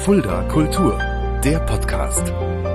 Fulda Kultur, der Podcast.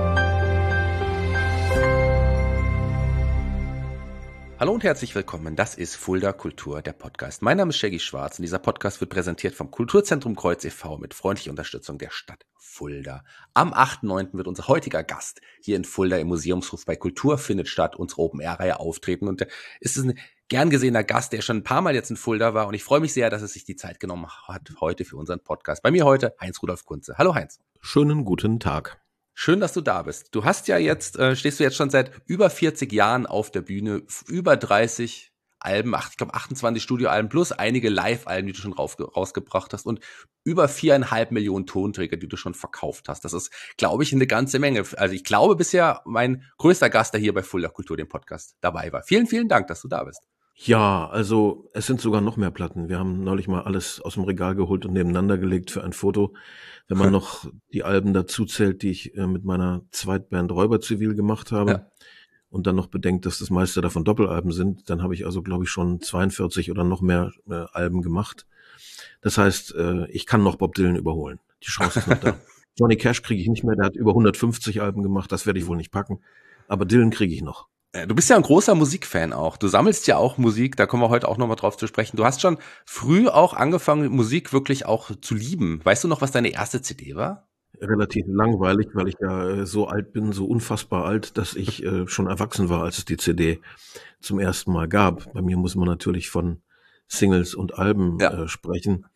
Hallo und herzlich willkommen, das ist Fulda Kultur, der Podcast. Mein Name ist Shaggy Schwarz und dieser Podcast wird präsentiert vom Kulturzentrum Kreuz e.V. mit freundlicher Unterstützung der Stadt Fulda. Am 8.9. wird unser heutiger Gast hier in Fulda im Museumshof bei Kultur findet statt, unsere Open-Air-Reihe auftreten. Und ist es ein gern gesehener Gast, der schon ein paar Mal jetzt in Fulda war. Und ich freue mich sehr, dass er sich die Zeit genommen hat heute für unseren Podcast. Bei mir heute Heinz-Rudolf Kunze. Hallo Heinz. Schönen guten Tag. Schön, dass du da bist. Du hast ja jetzt, stehst du jetzt schon seit über 40 Jahren auf der Bühne, über 30 Alben, ich glaube 28 Studioalben plus einige Live-Alben, die du schon rausgebracht hast und über 4,5 Millionen Tonträger, die du schon verkauft hast. Das ist, glaube ich, eine ganze Menge. Also ich glaube bisher mein größter Gast, der hier bei Fulda Kultur, dem Podcast, dabei war. Vielen, vielen Dank, dass du da bist. Ja, also es sind sogar noch mehr Platten. Wir haben neulich mal alles aus dem Regal geholt und nebeneinander gelegt für ein Foto. Wenn man noch die Alben dazu zählt, die ich mit meiner Zweitband Räuberzivil gemacht habe, ja, und dann noch bedenkt, dass das meiste davon Doppelalben sind, dann habe ich also, glaube ich, schon 42 oder noch mehr Alben gemacht. Das heißt, ich kann noch Bob Dylan überholen. Die Chance ist noch da. Johnny Cash kriege ich nicht mehr, der hat über 150 Alben gemacht, das werde ich wohl nicht packen. Aber Dylan kriege ich noch. Du bist ja ein großer Musikfan auch. Du sammelst ja auch Musik, da kommen wir heute auch nochmal drauf zu sprechen. Du hast schon früh auch angefangen, Musik wirklich auch zu lieben. Weißt du noch, was deine erste CD war? Relativ langweilig, weil ich ja so alt bin, so unfassbar alt, dass ich schon erwachsen war, als es die CD zum ersten Mal gab. Bei mir muss man natürlich von Singles und Alben sprechen.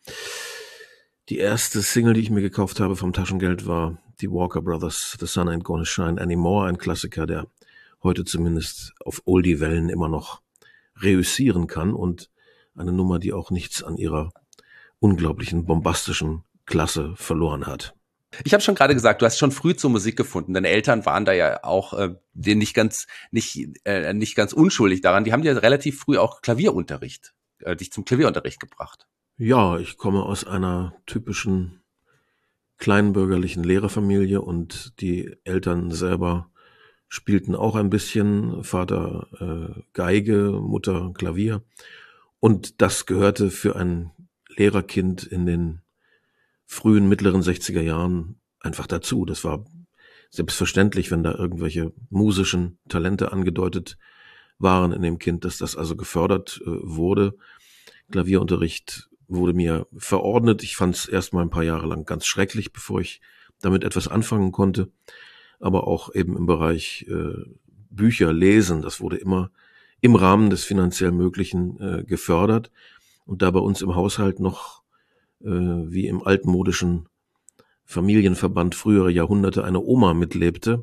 Die erste Single, die ich mir gekauft habe vom Taschengeld, war die Walker Brothers, The Sun Ain't Gonna Shine Anymore, ein Klassiker, der heute zumindest auf Oldie-Wellen immer noch reüssieren kann und eine Nummer, die auch nichts an ihrer unglaublichen, bombastischen Klasse verloren hat. Ich habe schon gerade gesagt, du hast schon früh zur Musik gefunden. Deine Eltern waren da ja auch nicht ganz unschuldig daran. Die haben dir relativ früh auch Klavierunterricht, dich zum Klavierunterricht gebracht. Ja, ich komme aus einer typischen kleinbürgerlichen Lehrerfamilie und die Eltern selber spielten auch ein bisschen, Vater Geige, Mutter Klavier. Und das gehörte für ein Lehrerkind in den frühen, mittleren 60er Jahren einfach dazu. Das war selbstverständlich, wenn da irgendwelche musischen Talente angedeutet waren in dem Kind, dass das also gefördert wurde. Klavierunterricht wurde mir verordnet. Ich fand es erst mal ein paar Jahre lang ganz schrecklich, bevor ich damit etwas anfangen konnte. Aber auch eben im Bereich Bücher lesen, das wurde immer im Rahmen des finanziell Möglichen gefördert. Und da bei uns im Haushalt noch wie im altmodischen Familienverband frühere Jahrhunderte eine Oma mitlebte,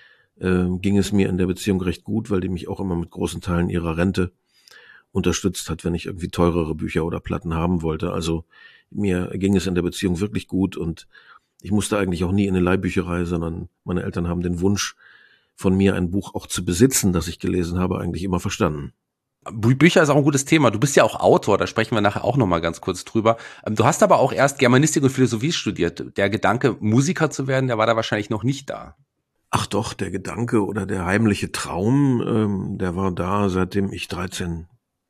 ging es mir in der Beziehung recht gut, weil die mich auch immer mit großen Teilen ihrer Rente unterstützt hat, wenn ich irgendwie teurere Bücher oder Platten haben wollte. Also mir ging es in der Beziehung wirklich gut und ich musste eigentlich auch nie in eine Leihbücherei, sondern meine Eltern haben den Wunsch von mir, ein Buch auch zu besitzen, das ich gelesen habe, eigentlich immer verstanden. Bücher ist auch ein gutes Thema. Du bist ja auch Autor, da sprechen wir nachher auch nochmal ganz kurz drüber. Du hast aber auch erst Germanistik und Philosophie studiert. Der Gedanke, Musiker zu werden, der war da wahrscheinlich noch nicht da. Ach doch, der Gedanke oder der heimliche Traum, der war da, seitdem ich 13,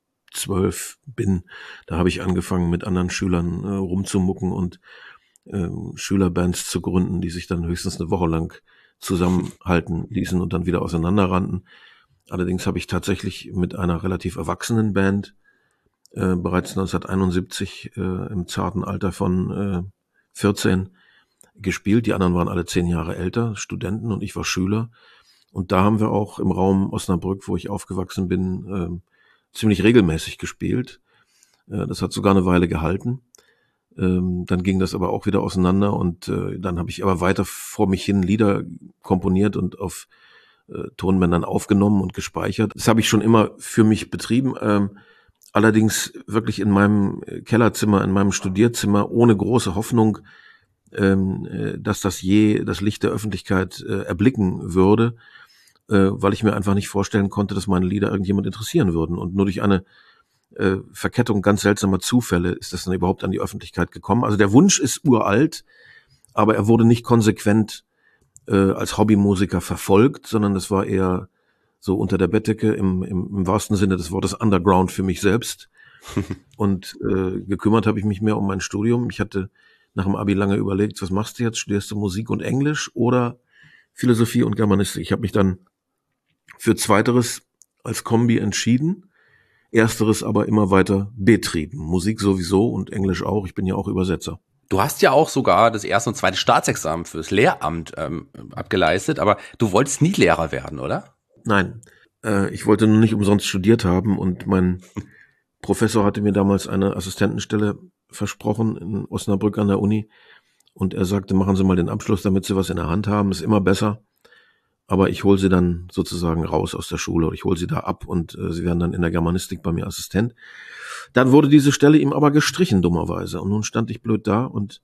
12 bin. Da habe ich angefangen, mit anderen Schülern rumzumucken und Schülerbands zu gründen, die sich dann höchstens eine Woche lang zusammenhalten ließen und dann wieder auseinanderrannten. Allerdings habe ich tatsächlich mit einer relativ erwachsenen Band bereits 1971 im zarten Alter von 14 gespielt. Die anderen waren alle 10 Jahre älter, Studenten, und ich war Schüler. Und da haben wir auch im Raum Osnabrück, wo ich aufgewachsen bin, ziemlich regelmäßig gespielt. Das hat sogar eine Weile gehalten. Dann ging das aber auch wieder auseinander und dann habe ich aber weiter vor mich hin Lieder komponiert und auf Tonbändern aufgenommen und gespeichert. Das habe ich schon immer für mich betrieben, allerdings wirklich in meinem Kellerzimmer, in meinem Studierzimmer, ohne große Hoffnung, dass das je das Licht der Öffentlichkeit erblicken würde, weil ich mir einfach nicht vorstellen konnte, dass meine Lieder irgendjemand interessieren würden. Und nur durch eine Verkettung ganz seltsamer Zufälle ist das dann überhaupt an die Öffentlichkeit gekommen. Also der Wunsch ist uralt, aber er wurde nicht konsequent als Hobbymusiker verfolgt, sondern das war eher so unter der Bettdecke im wahrsten Sinne des Wortes Underground für mich selbst. Und gekümmert habe ich mich mehr um mein Studium. Ich hatte nach dem Abi lange überlegt, was machst du jetzt? Studierst du Musik und Englisch oder Philosophie und Germanistik? Ich habe mich dann für Zweiteres als Kombi entschieden, Ersteres aber immer weiter betrieben. Musik sowieso und Englisch auch. Ich bin ja auch Übersetzer. Du hast ja auch sogar das erste und zweite Staatsexamen fürs Lehramt abgeleistet, aber du wolltest nie Lehrer werden, oder? Nein, ich wollte nur nicht umsonst studiert haben und mein Professor hatte mir damals eine Assistentenstelle versprochen in Osnabrück an der Uni und er sagte, machen Sie mal den Abschluss, damit Sie was in der Hand haben, ist immer besser, aber ich hole Sie dann sozusagen raus aus der Schule, ich hole Sie da ab und Sie werden dann in der Germanistik bei mir Assistent. Dann wurde diese Stelle ihm aber gestrichen, dummerweise, und nun stand ich blöd da und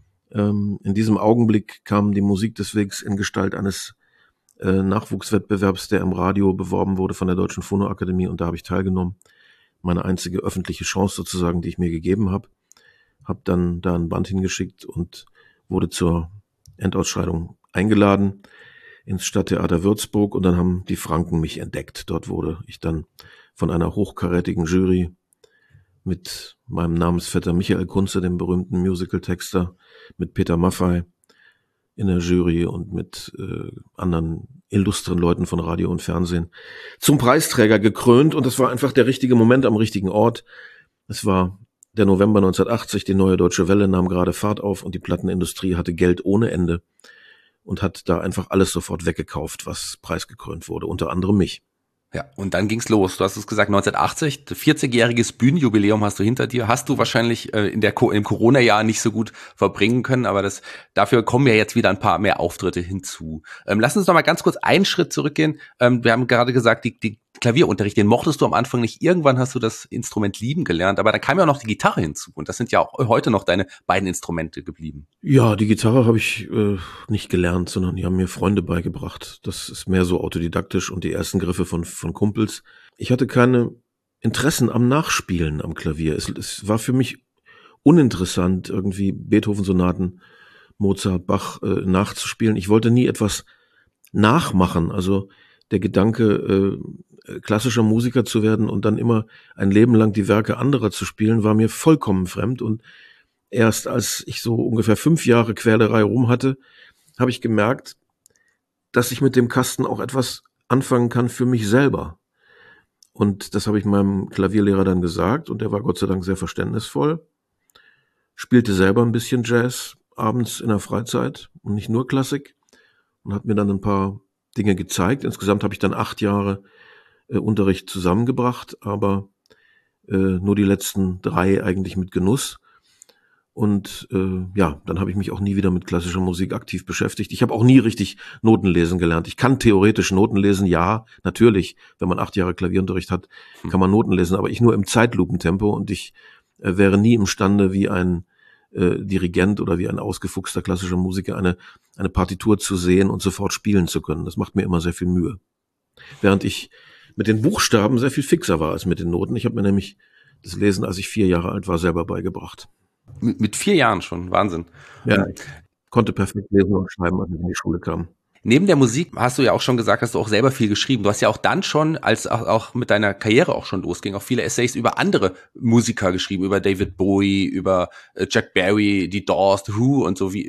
in diesem Augenblick kam die Musik des Wegs in Gestalt eines Nachwuchswettbewerbs, der im Radio beworben wurde von der Deutschen Phonoakademie und da habe ich teilgenommen. Meine einzige öffentliche Chance sozusagen, die ich mir gegeben habe. Habe dann da ein Band hingeschickt und wurde zur Endausscheidung eingeladen ins Stadttheater Würzburg und dann haben die Franken mich entdeckt. Dort wurde ich dann von einer hochkarätigen Jury mit meinem Namensvetter Michael Kunze, dem berühmten Musical-Texter, mit Peter Maffay in der Jury und mit anderen illustren Leuten von Radio und Fernsehen zum Preisträger gekrönt und das war einfach der richtige Moment am richtigen Ort. Es war der November 1980, die Neue Deutsche Welle nahm gerade Fahrt auf und die Plattenindustrie hatte Geld ohne Ende und hat da einfach alles sofort weggekauft, was preisgekrönt wurde, unter anderem mich. Ja, und dann ging's los. Du hast es gesagt, 1980, 40-jähriges Bühnenjubiläum hast du hinter dir. Hast du wahrscheinlich im Corona-Jahr nicht so gut verbringen können, aber dafür kommen ja jetzt wieder ein paar mehr Auftritte hinzu. Lass uns noch mal ganz kurz einen Schritt zurückgehen. Wir haben gerade gesagt, die Klavierunterricht, den mochtest du am Anfang nicht. Irgendwann hast du das Instrument lieben gelernt, aber da kam ja auch noch die Gitarre hinzu. Und das sind ja auch heute noch deine beiden Instrumente geblieben. Ja, die Gitarre habe ich nicht gelernt, sondern die haben mir Freunde beigebracht. Das ist mehr so autodidaktisch und die ersten Griffe von Kumpels. Ich hatte keine Interessen am Nachspielen am Klavier. Es war für mich uninteressant, irgendwie Beethoven-Sonaten, Mozart, Bach nachzuspielen. Ich wollte nie etwas nachmachen. Also der Gedanke, klassischer Musiker zu werden und dann immer ein Leben lang die Werke anderer zu spielen, war mir vollkommen fremd. Und erst als ich so ungefähr 5 Jahre Quälerei rum hatte, habe ich gemerkt, dass ich mit dem Kasten auch etwas anfangen kann für mich selber. Und das habe ich meinem Klavierlehrer dann gesagt und der war Gott sei Dank sehr verständnisvoll. Spielte selber ein bisschen Jazz abends in der Freizeit und nicht nur Klassik und hat mir dann ein paar Dinge gezeigt. Insgesamt habe ich dann 8 Jahre Unterricht zusammengebracht, aber nur die letzten 3 eigentlich mit Genuss. Und dann habe ich mich auch nie wieder mit klassischer Musik aktiv beschäftigt. Ich habe auch nie richtig Noten lesen gelernt. Ich kann theoretisch Noten lesen, ja, natürlich. Wenn man 8 Jahre Klavierunterricht hat, kann man Noten lesen, aber ich nur im Zeitlupentempo und ich wäre nie imstande, wie ein Dirigent oder wie ein ausgefuchster klassischer Musiker eine Partitur zu sehen und sofort spielen zu können. Das macht mir immer sehr viel Mühe. Während ich mit den Buchstaben sehr viel fixer war als mit den Noten. Ich habe mir nämlich das Lesen, als ich 4 Jahre alt war, selber beigebracht. Mit 4 Jahren schon, Wahnsinn. Ja, ich konnte perfekt lesen und schreiben, als ich in die Schule kam. Neben der Musik hast du ja auch schon gesagt, hast du auch selber viel geschrieben. Du hast ja auch dann schon, als auch mit deiner Karriere auch schon losging, auch viele Essays über andere Musiker geschrieben, über David Bowie, über Chuck Berry, die Doors, The Who und so.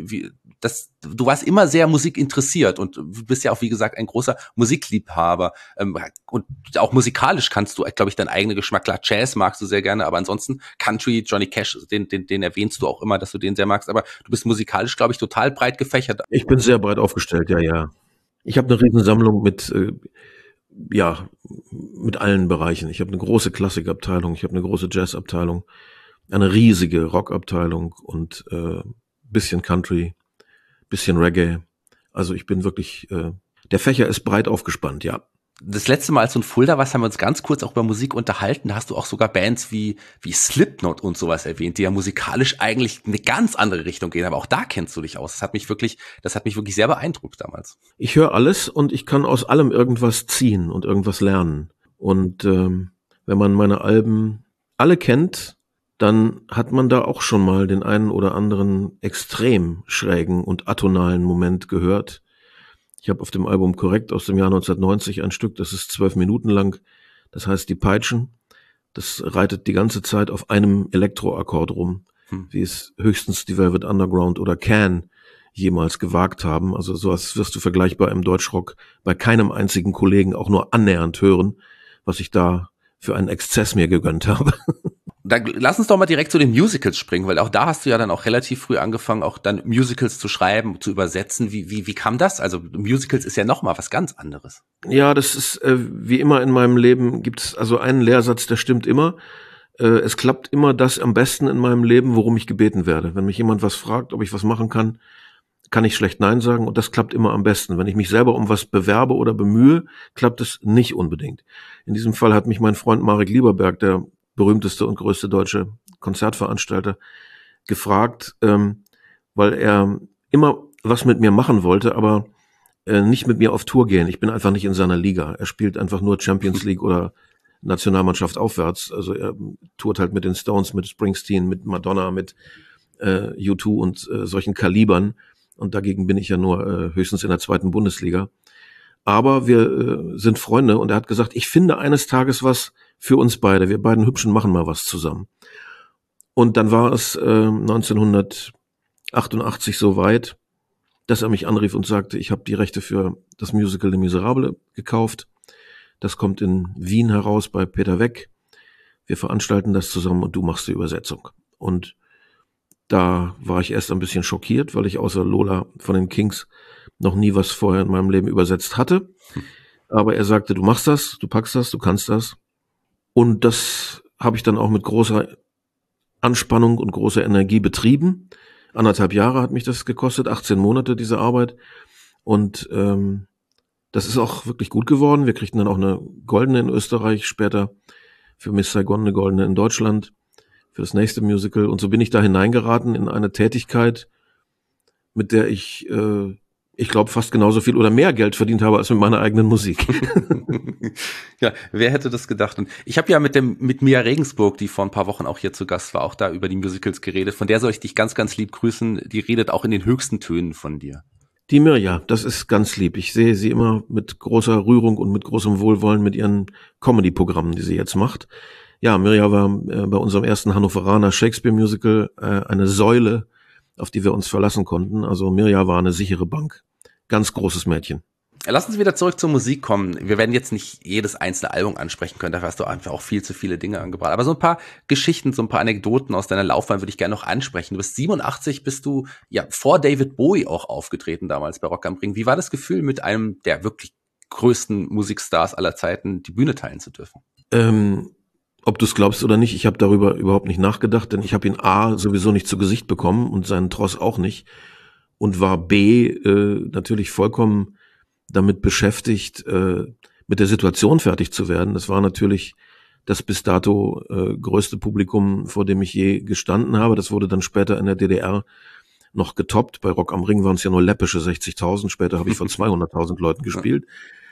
Du warst immer sehr musikinteressiert und du bist ja auch, wie gesagt, ein großer Musikliebhaber. Und auch musikalisch kannst du, glaube ich, deinen eigenen Geschmack. Klar, Jazz magst du sehr gerne, aber ansonsten Country, Johnny Cash, den erwähnst du auch immer, dass du den sehr magst. Aber du bist musikalisch, glaube ich, total breit gefächert. Ich bin sehr breit aufgestellt, ja. Ich habe eine Riesensammlung mit allen Bereichen. Ich habe eine große Klassikabteilung, ich habe eine große Jazzabteilung, eine riesige Rockabteilung und bisschen Country, bisschen Reggae. Also ich bin wirklich, der Fächer ist breit aufgespannt, ja. Das letzte Mal, als du in Fulda warst, haben wir uns ganz kurz auch über Musik unterhalten. Da hast du auch sogar Bands wie Slipknot und sowas erwähnt, die ja musikalisch eigentlich eine ganz andere Richtung gehen. Aber auch da kennst du dich aus. Das hat mich wirklich sehr beeindruckt damals. Ich höre alles und ich kann aus allem irgendwas ziehen und irgendwas lernen. Und wenn man meine Alben alle kennt, dann hat man da auch schon mal den einen oder anderen extrem schrägen und atonalen Moment gehört. Ich habe auf dem Album Korrekt aus dem Jahr 1990 ein Stück, das ist 12 Minuten lang, das heißt Die Peitschen. Das reitet die ganze Zeit auf einem Elektroakkord rum. wie es höchstens die Velvet Underground oder Can jemals gewagt haben. Also sowas wirst du vergleichbar im Deutschrock bei keinem einzigen Kollegen auch nur annähernd hören, was ich da für einen Exzess mir gegönnt habe. Dann lass uns doch mal direkt zu den Musicals springen, weil auch da hast du ja dann auch relativ früh angefangen, auch dann Musicals zu schreiben, zu übersetzen. Wie kam das? Also Musicals ist ja noch mal was ganz anderes. Ja, das ist wie immer in meinem Leben gibt es also einen Lehrsatz, der stimmt immer. Es klappt immer das am besten in meinem Leben, worum ich gebeten werde. Wenn mich jemand was fragt, ob ich was machen kann, kann ich schlecht Nein sagen und das klappt immer am besten. Wenn ich mich selber um was bewerbe oder bemühe, klappt es nicht unbedingt. In diesem Fall hat mich mein Freund Marek Lieberberg, der berühmteste und größte deutsche Konzertveranstalter, gefragt, weil er immer was mit mir machen wollte, aber nicht mit mir auf Tour gehen. Ich bin einfach nicht in seiner Liga. Er spielt einfach nur Champions League oder Nationalmannschaft aufwärts. Also er tourt halt mit den Stones, mit Springsteen, mit Madonna, mit U2 und solchen Kalibern. Und dagegen bin ich ja nur höchstens in der 2. Bundesliga. Aber wir sind Freunde und er hat gesagt, ich finde eines Tages was für uns beide. Wir beiden Hübschen machen mal was zusammen. Und dann war es 1988 so weit, dass er mich anrief und sagte, ich habe die Rechte für das Musical Les Miserables gekauft. Das kommt in Wien heraus bei Peter Weck. Wir veranstalten das zusammen und du machst die Übersetzung. Und da war ich erst ein bisschen schockiert, weil ich außer Lola von den Kings noch nie was vorher in meinem Leben übersetzt hatte. Aber er sagte, du machst das, du packst das, du kannst das. Und das habe ich dann auch mit großer Anspannung und großer Energie betrieben. 1,5 Jahre hat mich das gekostet, 18 Monate diese Arbeit. Und das ist auch wirklich gut geworden. Wir kriegten dann auch eine goldene in Österreich, später für Miss Saigon eine goldene in Deutschland, für das nächste Musical. Und so bin ich da hineingeraten in eine Tätigkeit, mit der ich glaube, fast genauso viel oder mehr Geld verdient habe als mit meiner eigenen Musik. Ja, wer hätte das gedacht? Und ich habe ja mit Mia Regensburg, die vor ein paar Wochen auch hier zu Gast war, auch da über die Musicals geredet. Von der soll ich dich ganz, ganz lieb grüßen. Die redet auch in den höchsten Tönen von dir. Die Mirja, das ist ganz lieb. Ich sehe sie immer mit großer Rührung und mit großem Wohlwollen mit ihren Comedy-Programmen, die sie jetzt macht. Ja, Mirja war bei unserem ersten Hannoveraner Shakespeare-Musical eine Säule, auf die wir uns verlassen konnten. Also Mirja war eine sichere Bank. Ganz großes Mädchen. Lass uns wieder zurück zur Musik kommen. Wir werden jetzt nicht jedes einzelne Album ansprechen können, dafür hast du einfach auch viel zu viele Dinge angebracht. Aber so ein paar Geschichten, so ein paar Anekdoten aus deiner Laufbahn würde ich gerne noch ansprechen. Du bist 87, bist du ja vor David Bowie auch aufgetreten damals bei Rock am Ring. Wie war das Gefühl, mit einem der wirklich größten Musikstars aller Zeiten die Bühne teilen zu dürfen? Ob du es glaubst oder nicht, ich habe darüber überhaupt nicht nachgedacht, denn ich habe ihn A sowieso nicht zu Gesicht bekommen und seinen Tross auch nicht und war B natürlich vollkommen damit beschäftigt, mit der Situation fertig zu werden. Das war natürlich das bis dato größte Publikum, vor dem ich je gestanden habe. Das wurde dann später in der DDR noch getoppt. Bei Rock am Ring waren es ja nur läppische 60.000. Später habe ich vor 200.000 Leuten gespielt.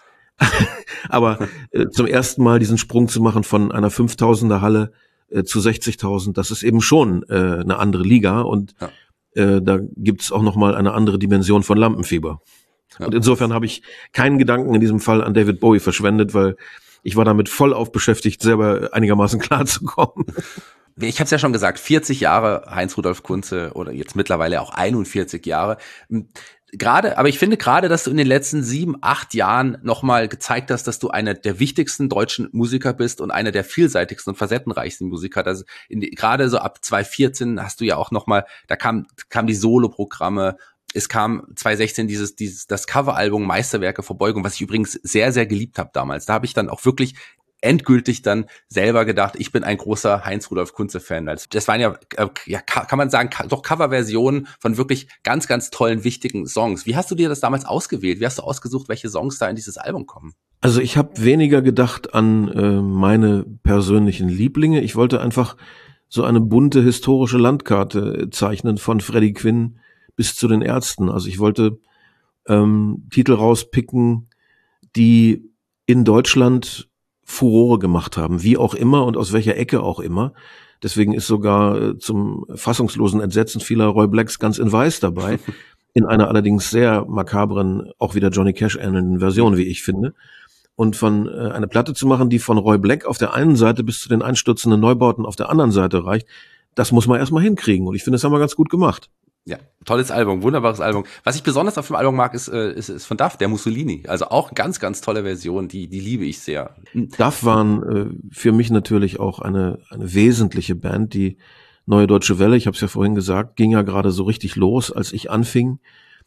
Aber zum ersten Mal diesen Sprung zu machen von einer 5.000er Halle zu 60.000, das ist eben schon eine andere Liga und da gibt's auch noch mal eine andere Dimension von Lampenfieber. Ja. Und insofern habe ich keinen Gedanken in diesem Fall an David Bowie verschwendet, weil ich war damit voll auf beschäftigt, selber einigermaßen klarzukommen. Ich habe es ja schon gesagt, 40 Jahre Heinz-Rudolf Kunze oder jetzt mittlerweile auch 41 Jahre. Aber ich finde gerade, dass du in den letzten 7, 8 Jahren nochmal gezeigt hast, dass du einer der wichtigsten deutschen Musiker bist und einer der vielseitigsten und facettenreichsten Musiker. Also gerade so ab 2014 hast du ja auch nochmal, da kam die Soloprogramme. Es kam 2016 das Coveralbum Meisterwerke Verbeugung, was ich übrigens sehr, sehr geliebt habe damals. Da habe ich dann auch wirklich endgültig dann selber gedacht, ich bin ein großer Heinz-Rudolf Kunze-Fan. Also das waren ja, kann man sagen, doch Coverversionen von wirklich ganz, ganz tollen, wichtigen Songs. Wie hast du dir das damals ausgewählt? Wie hast du ausgesucht, welche Songs da in dieses Album kommen? Also ich habe weniger gedacht an meine persönlichen Lieblinge. Ich wollte einfach so eine bunte historische Landkarte zeichnen von Freddie Quinn bis zu den Ärzten. Also ich wollte Titel rauspicken, die in Deutschland Furore gemacht haben, wie auch immer und aus welcher Ecke auch immer. Deswegen ist sogar zum fassungslosen Entsetzen vieler Roy Blacks ganz in Weiß dabei, in einer allerdings sehr makabren, auch wieder Johnny Cash ähnelnden Version, wie ich finde. Und von eine Platte zu machen, die von Roy Black auf der einen Seite bis zu den einstürzenden Neubauten auf der anderen Seite reicht, das muss man erstmal hinkriegen. Und ich finde, das haben wir ganz gut gemacht. Ja, tolles Album, wunderbares Album. Was ich besonders auf dem Album mag, ist von Duff, der Mussolini. Also auch ganz, ganz tolle Version, die liebe ich sehr. Duff waren für mich natürlich auch eine wesentliche Band. Die Neue Deutsche Welle, ich habe es ja vorhin gesagt, ging ja gerade so richtig los, als ich anfing.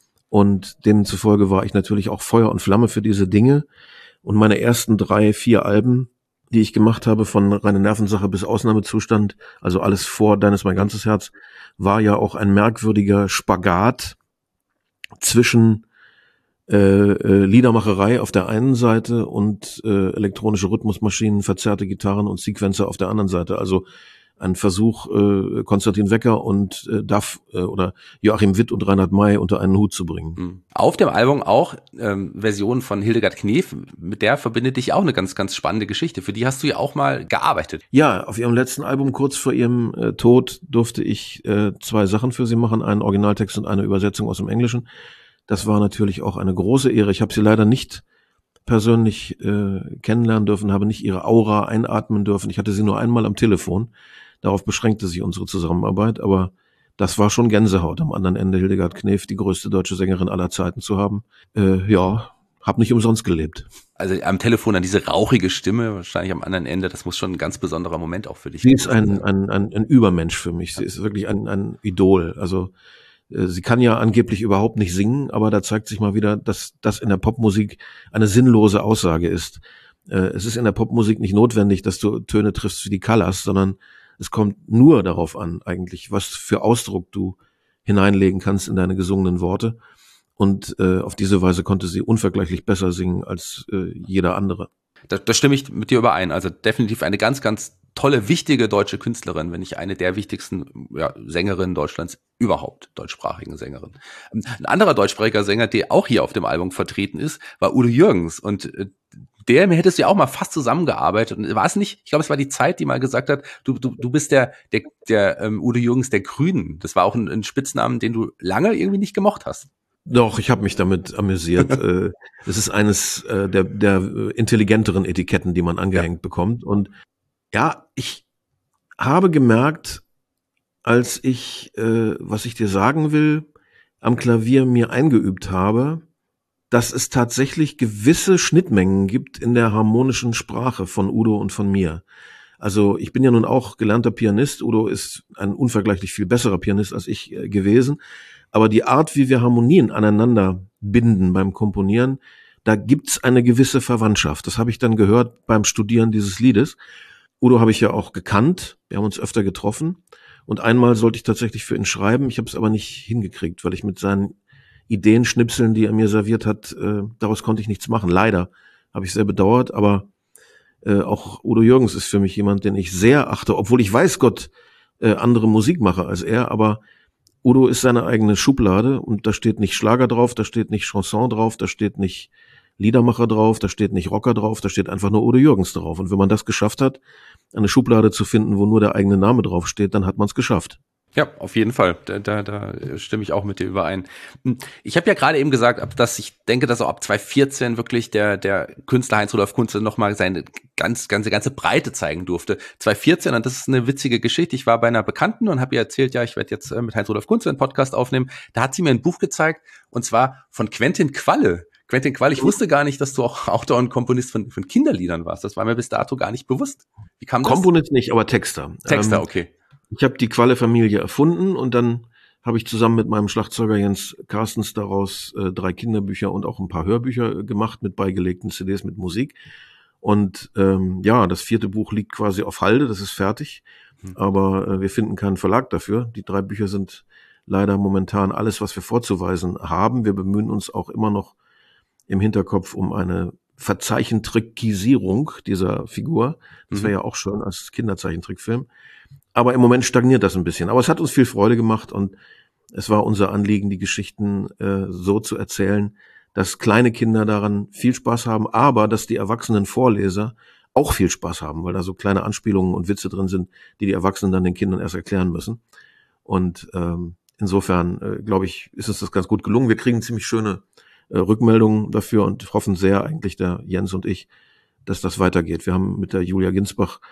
Und demzufolge war ich natürlich auch Feuer und Flamme für diese Dinge. Und meine ersten 3, 4 Alben, die ich gemacht habe, von Reine Nervensache bis Ausnahmezustand, also alles vor Deines mein ganzes Herz, war ja auch ein merkwürdiger Spagat zwischen Liedermacherei auf der einen Seite und elektronische Rhythmusmaschinen, verzerrte Gitarren und Sequencer auf der anderen Seite. Also ein Versuch, Konstantin Wecker und Duff oder Joachim Witt und Reinhard May unter einen Hut zu bringen. Auf dem Album auch Versionen von Hildegard Knef, mit der verbindet dich auch eine ganz, ganz spannende Geschichte. Für die hast du ja auch mal gearbeitet. Ja, auf ihrem letzten Album, kurz vor ihrem Tod, durfte ich 2 Sachen für sie machen, einen Originaltext und eine Übersetzung aus dem Englischen. Das war natürlich auch eine große Ehre. Ich habe sie leider nicht persönlich kennenlernen dürfen, habe nicht ihre Aura einatmen dürfen. Ich hatte sie nur einmal am Telefon. Darauf beschränkte sich unsere Zusammenarbeit, aber das war schon Gänsehaut, am anderen Ende Hildegard Knef, die größte deutsche Sängerin aller Zeiten zu haben. Hab nicht umsonst gelebt. Also am Telefon an diese rauchige Stimme, wahrscheinlich am anderen Ende, das muss schon ein ganz besonderer Moment auch für dich sein. Sie ist ein Übermensch für mich. Sie ist wirklich ein Idol. Also sie kann ja angeblich überhaupt nicht singen, aber da zeigt sich mal wieder, dass das in der Popmusik eine sinnlose Aussage ist. Es ist in der Popmusik nicht notwendig, dass du Töne triffst wie die Callas, sondern es kommt nur darauf an, eigentlich, was für Ausdruck du hineinlegen kannst in deine gesungenen Worte. Und auf diese Weise konnte sie unvergleichlich besser singen als jeder andere. Da stimme ich mit dir überein. Also definitiv eine ganz, ganz tolle, wichtige deutsche Künstlerin, wenn nicht eine der wichtigsten Sängerinnen Deutschlands überhaupt, deutschsprachigen Sängerin. Ein anderer deutschsprachiger Sänger, der auch hier auf dem Album vertreten ist, war Udo Jürgens. Und mir hättest du ja auch mal fast zusammengearbeitet. Und war es nicht, ich glaube, es war die Zeit, die mal gesagt hat, du bist der Udo Jürgens der Grünen. Das war auch ein Spitznamen, den du lange irgendwie nicht gemocht hast. Doch, ich habe mich damit amüsiert. Es ist eines der intelligenteren Etiketten, die man angehängt bekommt. Und ja, ich habe gemerkt, als ich, was ich dir sagen will, am Klavier mir eingeübt habe, dass es tatsächlich gewisse Schnittmengen gibt in der harmonischen Sprache von Udo und von mir. Also ich bin ja nun auch gelernter Pianist. Udo ist ein unvergleichlich viel besserer Pianist als ich gewesen. Aber die Art, wie wir Harmonien aneinander binden beim Komponieren, da gibt's eine gewisse Verwandtschaft. Das habe ich dann gehört beim Studieren dieses Liedes. Udo habe ich ja auch gekannt. Wir haben uns öfter getroffen. Und einmal sollte ich tatsächlich für ihn schreiben. Ich habe es aber nicht hingekriegt, weil ich mit seinen Ideenschnipseln, die er mir serviert hat, daraus konnte ich nichts machen. Leider habe ich sehr bedauert. Aber auch Udo Jürgens ist für mich jemand, den ich sehr achte, obwohl ich weiß Gott andere Musik mache als er. Aber Udo ist seine eigene Schublade und da steht nicht Schlager drauf, da steht nicht Chanson drauf, da steht nicht Liedermacher drauf, da steht nicht Rocker drauf, da steht einfach nur Udo Jürgens drauf. Und wenn man das geschafft hat, eine Schublade zu finden, wo nur der eigene Name drauf steht, dann hat man es geschafft. Ja, auf jeden Fall. Da stimme ich auch mit dir überein. Ich habe ja gerade eben gesagt, dass ich denke, dass auch ab 2014 wirklich der Künstler Heinz-Rudolf Kunze nochmal seine ganze Breite zeigen durfte. 2014, und das ist eine witzige Geschichte, ich war bei einer Bekannten und habe ihr erzählt, ja, ich werde jetzt mit Heinz-Rudolf Kunze einen Podcast aufnehmen. Da hat sie mir ein Buch gezeigt, und zwar von Quentin Qualle. Quentin Qualle, ich wusste gar nicht, dass du auch Autor und Komponist von Kinderliedern warst. Das war mir bis dato gar nicht bewusst. Wie kam das? Komponist nicht, aber Texter. Texter, okay. Ich habe die Qualle-Familie erfunden und dann habe ich zusammen mit meinem Schlagzeuger Jens Carstens daraus 3 Kinderbücher und auch ein paar Hörbücher gemacht mit beigelegten CDs mit Musik. Und das 4. Buch liegt quasi auf Halde, das ist fertig. Aber wir finden keinen Verlag dafür. Die 3 Bücher sind leider momentan alles, was wir vorzuweisen haben. Wir bemühen uns auch immer noch im Hinterkopf um eine Verzeichentrickisierung dieser Figur. Das wäre ja auch schön als Kinderzeichentrickfilm. Aber im Moment stagniert das ein bisschen. Aber es hat uns viel Freude gemacht und es war unser Anliegen, die Geschichten so zu erzählen, dass kleine Kinder daran viel Spaß haben, aber dass die erwachsenen Vorleser auch viel Spaß haben, weil da so kleine Anspielungen und Witze drin sind, die die Erwachsenen dann den Kindern erst erklären müssen. Und insofern, glaube ich, ist uns das ganz gut gelungen. Wir kriegen ziemlich schöne Rückmeldungen dafür und hoffen sehr, eigentlich der Jens und ich, dass das weitergeht. Wir haben mit der Julia Ginsbach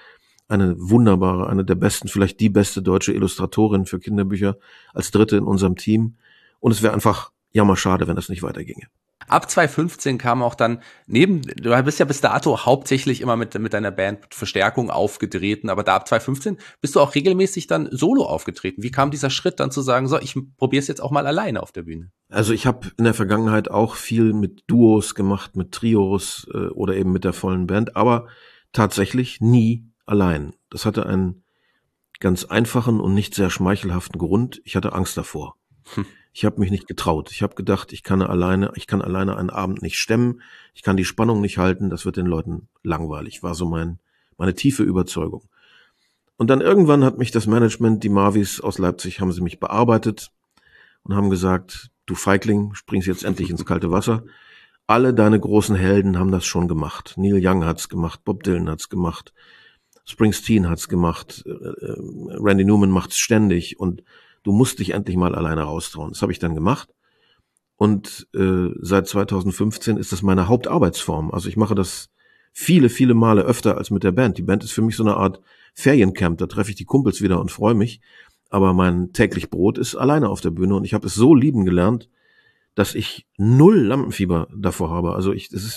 eine wunderbare, eine der besten, vielleicht die beste deutsche Illustratorin für Kinderbücher als dritte in unserem Team. Und es wäre einfach jammerschade, wenn das nicht weiterginge. Ab 2015 kam auch dann du bist ja bis dato hauptsächlich immer mit deiner Band mit Verstärkung aufgetreten, aber da ab 2015 bist du auch regelmäßig dann solo aufgetreten. Wie kam dieser Schritt dann zu sagen, so, ich probiere es jetzt auch mal alleine auf der Bühne? Also ich habe in der Vergangenheit auch viel mit Duos gemacht, mit Trios oder eben mit der vollen Band, aber tatsächlich nie allein. Das hatte einen ganz einfachen und nicht sehr schmeichelhaften Grund. Ich hatte Angst davor. Ich habe mich nicht getraut. Ich habe gedacht, ich kann alleine einen Abend nicht stemmen. Ich kann die Spannung nicht halten. Das wird den Leuten langweilig. War so meine tiefe Überzeugung. Und dann irgendwann hat mich das Management, die Marvis aus Leipzig, haben sie mich bearbeitet und haben gesagt, du Feigling, springst jetzt endlich ins kalte Wasser. Alle deine großen Helden haben das schon gemacht. Neil Young hat's gemacht, Bob Dylan hat's gemacht, Springsteen hat's gemacht, Randy Newman macht's ständig und du musst dich endlich mal alleine raustrauen. Das habe ich dann gemacht und seit 2015 ist das meine Hauptarbeitsform. Also ich mache das viele, viele Male öfter als mit der Band. Die Band ist für mich so eine Art Feriencamp, da treffe ich die Kumpels wieder und freue mich. Aber mein täglich Brot ist alleine auf der Bühne und ich habe es so lieben gelernt, dass ich null Lampenfieber davor habe. Also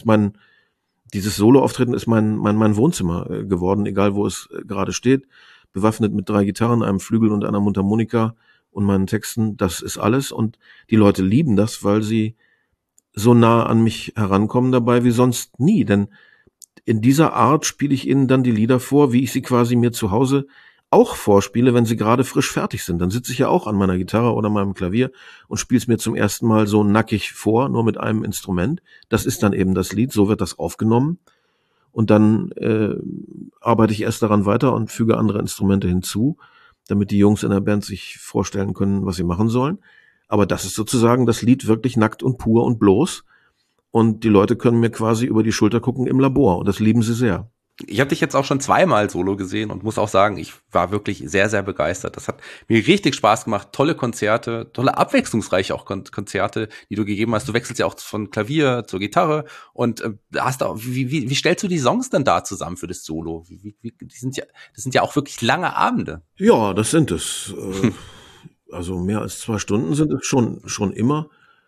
dieses Soloauftreten ist mein Wohnzimmer geworden, egal wo es gerade steht, bewaffnet mit 3 Gitarren, einem Flügel und einer Mundharmonika und meinen Texten, das ist alles. Und die Leute lieben das, weil sie so nah an mich herankommen dabei wie sonst nie. Denn in dieser Art spiele ich ihnen dann die Lieder vor, wie ich sie quasi mir zu Hause auch vorspiele, wenn sie gerade frisch fertig sind. Dann sitze ich ja auch an meiner Gitarre oder meinem Klavier und spiele es mir zum ersten Mal so nackig vor, nur mit einem Instrument. Das ist dann eben das Lied, so wird das aufgenommen. Und dann arbeite ich erst daran weiter und füge andere Instrumente hinzu, damit die Jungs in der Band sich vorstellen können, was sie machen sollen. Aber das ist sozusagen das Lied wirklich nackt und pur und bloß. Und die Leute können mir quasi über die Schulter gucken im Labor. Und das lieben sie sehr. Ich habe dich jetzt auch schon zweimal solo gesehen und muss auch sagen, ich war wirklich sehr, sehr begeistert. Das hat mir richtig Spaß gemacht. Tolle Konzerte, tolle abwechslungsreiche auch Konzerte, die du gegeben hast. Du wechselst ja auch von Klavier zur Gitarre und hast auch, wie stellst du die Songs dann da zusammen für das Solo? Das sind ja auch wirklich lange Abende. Ja, das sind es. Also mehr als 2 Stunden sind es schon immer.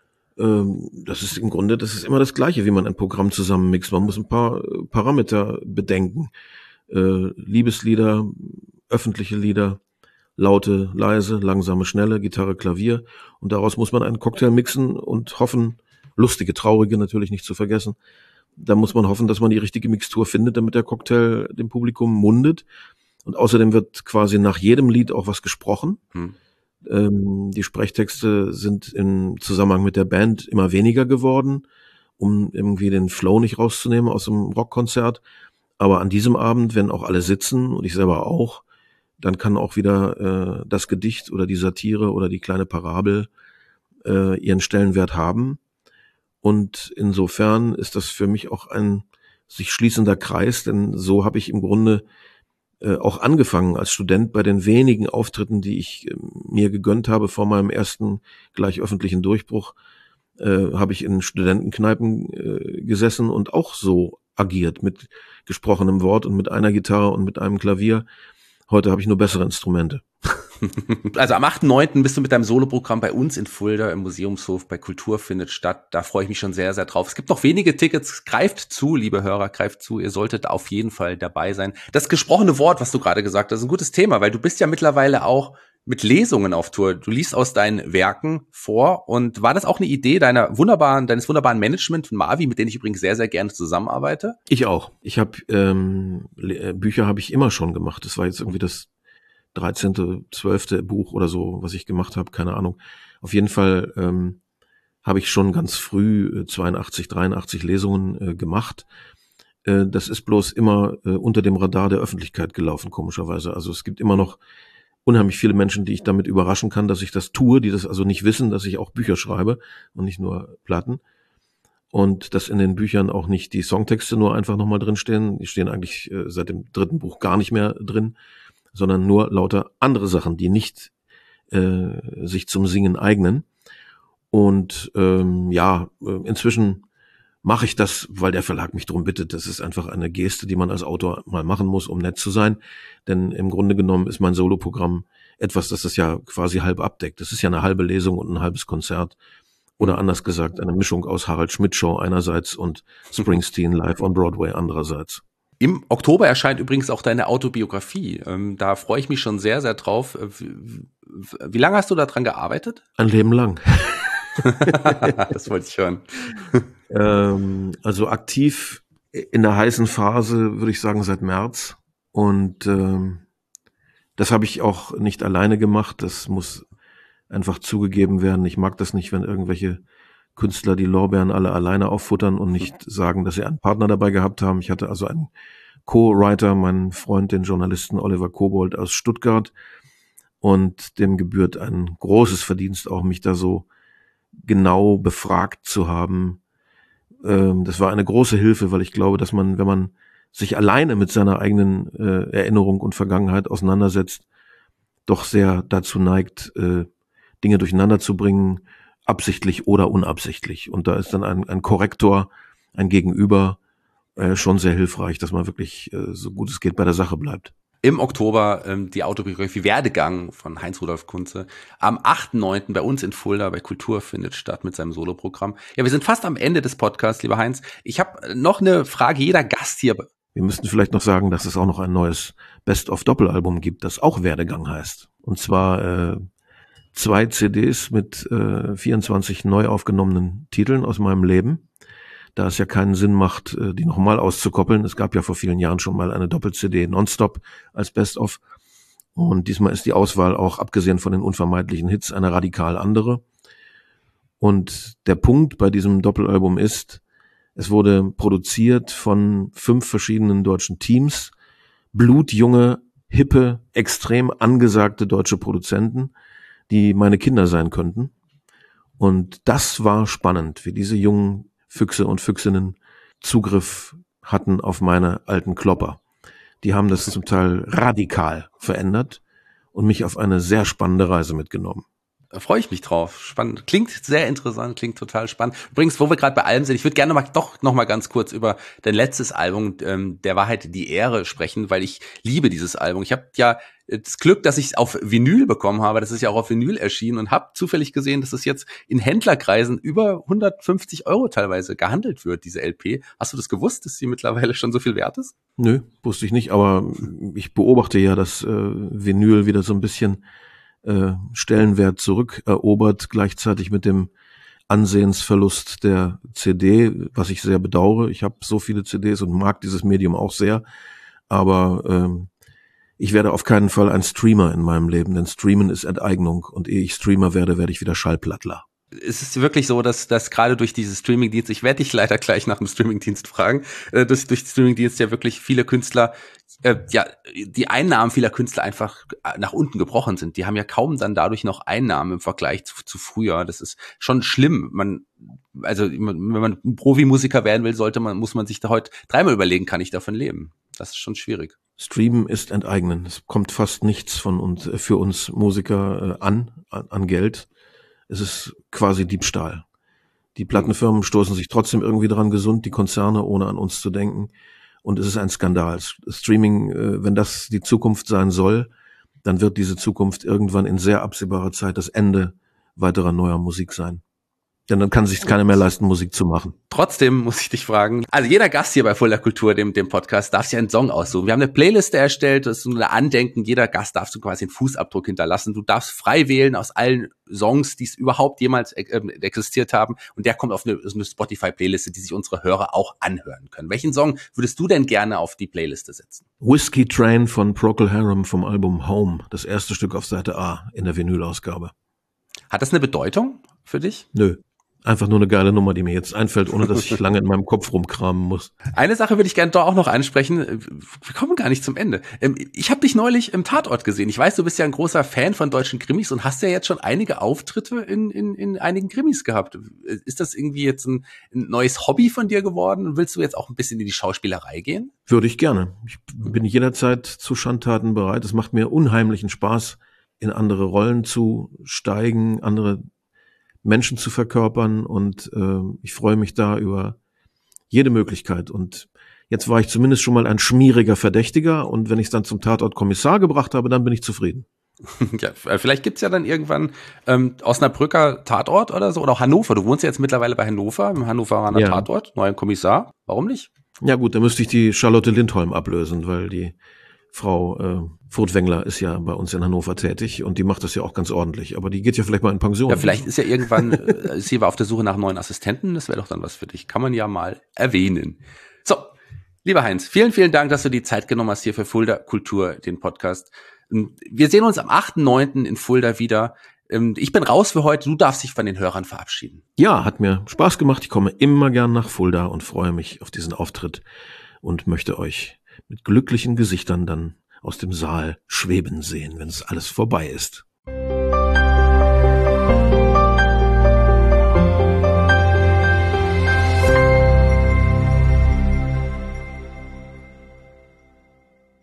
Das ist immer das Gleiche, wie man ein Programm zusammenmixt. Man muss ein paar Parameter bedenken. Liebeslieder, öffentliche Lieder, laute, leise, langsame, schnelle, Gitarre, Klavier. Und daraus muss man einen Cocktail mixen und hoffen, lustige, traurige natürlich nicht zu vergessen. Da muss man hoffen, dass man die richtige Mixtur findet, damit der Cocktail dem Publikum mundet. Und außerdem wird quasi nach jedem Lied auch was gesprochen. Die Sprechtexte sind im Zusammenhang mit der Band immer weniger geworden, um irgendwie den Flow nicht rauszunehmen aus dem Rockkonzert. Aber an diesem Abend, wenn auch alle sitzen und ich selber auch, dann kann auch wieder das Gedicht oder die Satire oder die kleine Parabel ihren Stellenwert haben. Und insofern ist das für mich auch ein sich schließender Kreis, denn so habe ich im Grunde auch angefangen als Student bei den wenigen Auftritten, die ich mir gegönnt habe vor meinem ersten gleich öffentlichen Durchbruch, habe ich in Studentenkneipen gesessen und auch so agiert mit gesprochenem Wort und mit einer Gitarre und mit einem Klavier. Heute habe ich nur bessere Instrumente. Also am 8.9. bist du mit deinem Soloprogramm bei uns in Fulda im Museumshof bei Kultur findet statt. Da freue ich mich schon sehr, sehr drauf. Es gibt noch wenige Tickets. Greift zu, liebe Hörer, greift zu. Ihr solltet auf jeden Fall dabei sein. Das gesprochene Wort, was du gerade gesagt hast, ist ein gutes Thema, weil du bist ja mittlerweile auch mit Lesungen auf Tour. Du liest aus deinen Werken vor. Und war das auch eine Idee deines wunderbaren Management von Marvi, mit denen ich übrigens sehr, sehr gerne zusammenarbeite? Ich auch. Bücher habe ich immer schon gemacht. Das war jetzt irgendwie das 13., 12. Buch oder so, was ich gemacht habe, keine Ahnung. Auf jeden Fall habe ich schon ganz früh 82, 83 Lesungen gemacht. Das ist bloß immer unter dem Radar der Öffentlichkeit gelaufen, komischerweise. Also es gibt immer noch unheimlich viele Menschen, die ich damit überraschen kann, dass ich das tue, die das also nicht wissen, dass ich auch Bücher schreibe und nicht nur Platten. Und dass in den Büchern auch nicht die Songtexte nur einfach nochmal drinstehen. Die stehen eigentlich seit dem 3. Buch gar nicht mehr drin, sondern nur lauter andere Sachen, die nicht sich zum Singen eignen. Und inzwischen mache ich das, weil der Verlag mich darum bittet. Das ist einfach eine Geste, die man als Autor mal machen muss, um nett zu sein. Denn im Grunde genommen ist mein Soloprogramm etwas, das es ja quasi halb abdeckt. Das ist ja eine halbe Lesung und ein halbes Konzert. Oder anders gesagt, eine Mischung aus Harald Schmidt Show einerseits und Springsteen live on Broadway andererseits. Im Oktober erscheint übrigens auch deine Autobiografie. Da freue ich mich schon sehr, sehr drauf. Wie lange hast du daran gearbeitet? Ein Leben lang. Das wollte ich hören. Also aktiv in der heißen Phase, würde ich sagen, seit März. Und das habe ich auch nicht alleine gemacht. Das muss einfach zugegeben werden. Ich mag das nicht, wenn irgendwelche Künstler die Lorbeeren alle alleine auffuttern und nicht sagen, dass sie einen Partner dabei gehabt haben. Ich hatte also einen Co-Writer, meinen Freund, den Journalisten Oliver Kobold aus Stuttgart. Und dem gebührt ein großes Verdienst, auch mich da so genau befragt zu haben. Das war eine große Hilfe, weil ich glaube, dass man, wenn man sich alleine mit seiner eigenen Erinnerung und Vergangenheit auseinandersetzt, doch sehr dazu neigt, Dinge durcheinander zu bringen, absichtlich oder unabsichtlich. Und da ist dann ein Korrektor, ein Gegenüber schon sehr hilfreich, dass man wirklich so gut es geht bei der Sache bleibt. Im Oktober die Autobiografie Werdegang von Heinz-Rudolf Kunze. Am 8.9. bei uns in Fulda bei Kultur findet statt mit seinem Soloprogramm. Ja, wir sind fast am Ende des Podcasts, lieber Heinz. Ich habe noch eine Frage, jeder Gast hier. Wir müssten vielleicht noch sagen, dass es auch noch ein neues Best-of-Doppelalbum gibt, das auch Werdegang heißt. Und zwar 2 CDs mit 24 neu aufgenommenen Titeln aus meinem Leben. Da es ja keinen Sinn macht, die nochmal auszukoppeln. Es gab ja vor vielen Jahren schon mal eine Doppel-CD Nonstop als Best-of. Und diesmal ist die Auswahl auch, abgesehen von den unvermeidlichen Hits, eine radikal andere. Und der Punkt bei diesem Doppelalbum ist, es wurde produziert von 5 verschiedenen deutschen Teams. Blutjunge, hippe, extrem angesagte deutsche Produzenten, die meine Kinder sein könnten. Und das war spannend, wie diese jungen Füchse und Füchsinnen Zugriff hatten auf meine alten Klopper. Die haben das zum Teil radikal verändert und mich auf eine sehr spannende Reise mitgenommen. Da freue ich mich drauf. Spannend. Klingt sehr interessant, klingt total spannend. Übrigens, wo wir gerade bei allem sind, ich würde gerne noch mal ganz kurz über dein letztes Album, der Wahrheit die Ehre, sprechen, weil ich liebe dieses Album. Ich habe ja das Glück, dass ich es auf Vinyl bekommen habe. Das ist ja auch auf Vinyl erschienen und habe zufällig gesehen, dass es jetzt in Händlerkreisen über 150 € teilweise gehandelt wird, diese LP. Hast du das gewusst, dass sie mittlerweile schon so viel wert ist? Nö, wusste ich nicht, aber ich beobachte ja, dass Vinyl wieder so ein bisschen Stellenwert zurückerobert, gleichzeitig mit dem Ansehensverlust der CD, was ich sehr bedauere. Ich habe so viele CDs und mag dieses Medium auch sehr, aber ich werde auf keinen Fall ein Streamer in meinem Leben, denn Streamen ist Enteignung und ehe ich Streamer werde, werde ich wieder Schallplattler. Es ist wirklich so, dass gerade durch diese Streamingdienste, ich werde dich leider gleich nach dem Streamingdienst fragen, dass durch die Streamingdienste ja wirklich viele Künstler, die Einnahmen vieler Künstler einfach nach unten gebrochen sind. Die haben ja kaum dann dadurch noch Einnahmen im Vergleich zu früher. Das ist schon schlimm. Wenn man Profimusiker werden will, muss man sich da heute 3-mal überlegen, kann ich davon leben? Das ist schon schwierig. Streamen ist enteignen. Es kommt fast nichts von uns, für uns Musiker an Geld. Es ist quasi Diebstahl. Die Plattenfirmen stoßen sich trotzdem irgendwie dran gesund, die Konzerne, ohne an uns zu denken. Und es ist ein Skandal. Streaming, wenn das die Zukunft sein soll, dann wird diese Zukunft irgendwann in sehr absehbarer Zeit das Ende weiterer neuer Musik sein. Denn dann kann sich keiner mehr leisten, Musik zu machen. Trotzdem muss ich dich fragen, also jeder Gast hier bei Fulda Kultur, dem Podcast, darf sich einen Song aussuchen. Wir haben eine Playliste erstellt, das ist so ein Andenken, jeder Gast darf so quasi einen Fußabdruck hinterlassen. Du darfst frei wählen aus allen Songs, die es überhaupt jemals existiert haben, und der kommt auf eine Spotify-Playliste, die sich unsere Hörer auch anhören können. Welchen Song würdest du denn gerne auf die Playliste setzen? Whiskey Train von Procol Harum vom Album Home, das erste Stück auf Seite A in der Vinyl-Ausgabe. Hat das eine Bedeutung für dich? Nö. Einfach nur eine geile Nummer, die mir jetzt einfällt, ohne dass ich lange in meinem Kopf rumkramen muss. Eine Sache würde ich gerne doch auch noch ansprechen. Wir kommen gar nicht zum Ende. Ich habe dich neulich im Tatort gesehen. Ich weiß, du bist ja ein großer Fan von deutschen Krimis und hast ja jetzt schon einige Auftritte in einigen Krimis gehabt. Ist das irgendwie jetzt ein neues Hobby von dir geworden? Willst du jetzt auch ein bisschen in die Schauspielerei gehen? Würde ich gerne. Ich bin jederzeit zu Schandtaten bereit. Es macht mir unheimlichen Spaß, in andere Rollen zu steigen, andere Menschen zu verkörpern, und ich freue mich da über jede Möglichkeit. Und jetzt war ich zumindest schon mal ein schmieriger Verdächtiger. Und wenn ich es dann zum Tatort Kommissar gebracht habe, dann bin ich zufrieden. Ja, vielleicht gibt's ja dann irgendwann Osnabrücker Tatort oder so. Oder auch Hannover. Du wohnst ja jetzt mittlerweile bei Hannover, im Hannoveraner Tatort, neuer Kommissar. Warum nicht? Ja gut, da müsste ich die Charlotte Lindholm ablösen, weil die Frau Furtwängler ist ja bei uns in Hannover tätig und die macht das ja auch ganz ordentlich. Aber die geht ja vielleicht mal in Pension. Ja, vielleicht ist ja irgendwann, sie war auf der Suche nach neuen Assistenten. Das wäre doch dann was für dich. Kann man ja mal erwähnen. So, lieber Heinz, vielen, vielen Dank, dass du die Zeit genommen hast hier für Fulda Kultur, den Podcast. Wir sehen uns am 8.9. in Fulda wieder. Ich bin raus für heute. Du darfst dich von den Hörern verabschieden. Ja, hat mir Spaß gemacht. Ich komme immer gern nach Fulda und freue mich auf diesen Auftritt und möchte euch mit glücklichen Gesichtern dann aus dem Saal schweben sehen, wenn es alles vorbei ist.